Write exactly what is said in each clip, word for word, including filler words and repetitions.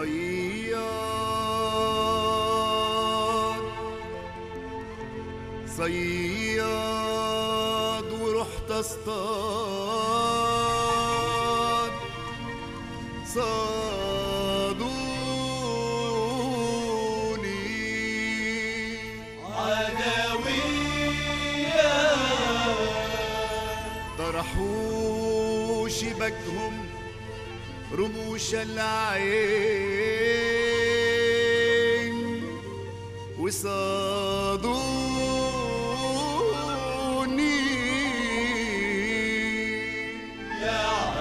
صياد صياد ورحت اصطاد صادوني عدوية طرحوا شبكهم رموش العين وصادوني يا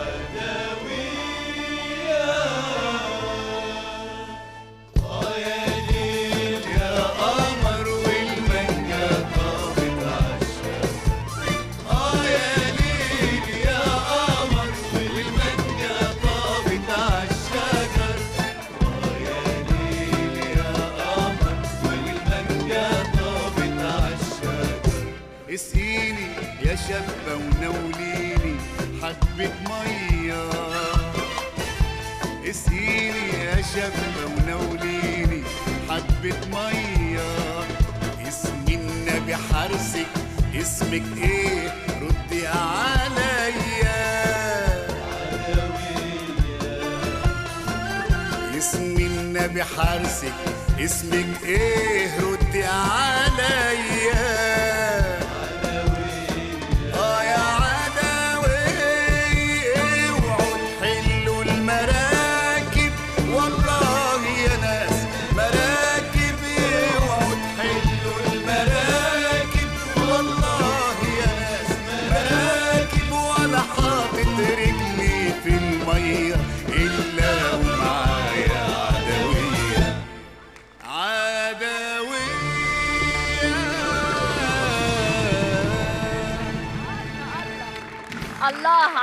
عدوية. آه يا ليل يا قمر والمانجا طابت عالشجر. آه يا ليل يا قمر والمانجا طابت عالشجر. آه يا ليل يا قمر والمانجا طابت عالشجر. اسقيني يا شابة ونوليني حبة مية اسقيني يا شابة ونوليني حبة مية اسم النبي حارسك اسمك ايه ردي عليا اسم النبي حارسك اسمك ايه ردي عليا الله.